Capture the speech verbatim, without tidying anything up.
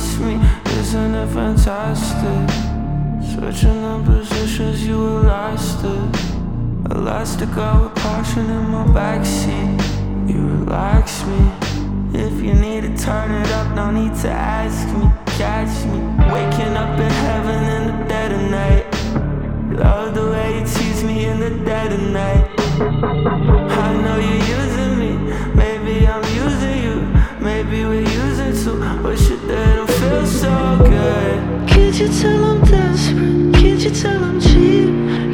trust me? Isn't it fantastic? Switching on positions, you elastic. Elastic, I with passion in my backseat. You relax me. If you need to turn it up, no need to ask me. Catch me waking up in heaven in the dead of night. Love the way you tease me in the dead of night. I know you're using me, maybe I'm using you, maybe we're using too. But shit, that don't feel so good. Can't you tell I'm desperate? Can't you tell I'm cheap?